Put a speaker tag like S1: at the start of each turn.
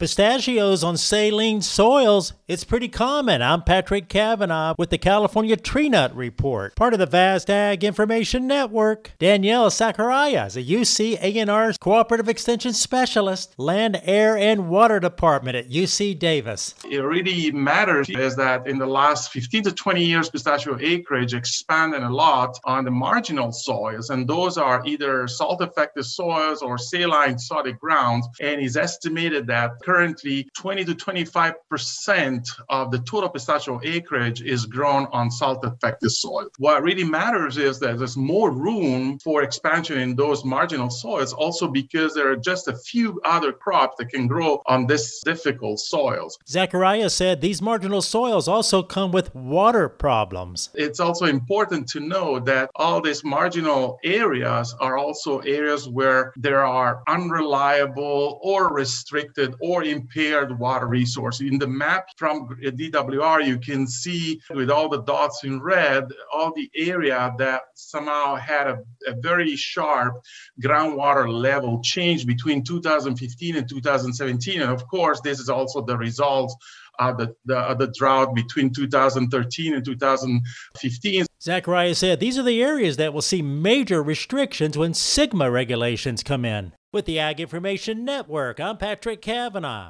S1: Pistachios on saline soils, it's pretty common. I'm Patrick Cavanaugh with the California Tree Nut Report, part of the Vast Ag Information Network. Danielle Zachariah is a UC A&R Cooperative Extension Specialist, Land, Air, and Water Department at UC Davis.
S2: It really matters is that in the last 15 to 20 years, pistachio acreage expanded a lot on the marginal soils, and those are either salt-affected soils or saline sodic grounds, and it's estimated that currently 20 to 25% of the total pistachio acreage is grown on salt-affected soil. What really matters is that there's more room for expansion in those marginal soils, also because there are just a few other crops that can grow on this difficult soils.
S1: Zachariah said these marginal soils also come with water problems.
S2: It's also important to know that all these marginal areas are also areas where there are unreliable or restricted or impaired water resources. In the map from DWR, you can see with all the dots in red, all the area that somehow had a very sharp groundwater level change between 2015 and 2017. And of course, this is also the result of the drought between 2013 and 2015.
S1: Zachariah said these are the areas that will see major restrictions when SGMA regulations come in. With the Ag Information Network, I'm Patrick Cavanaugh.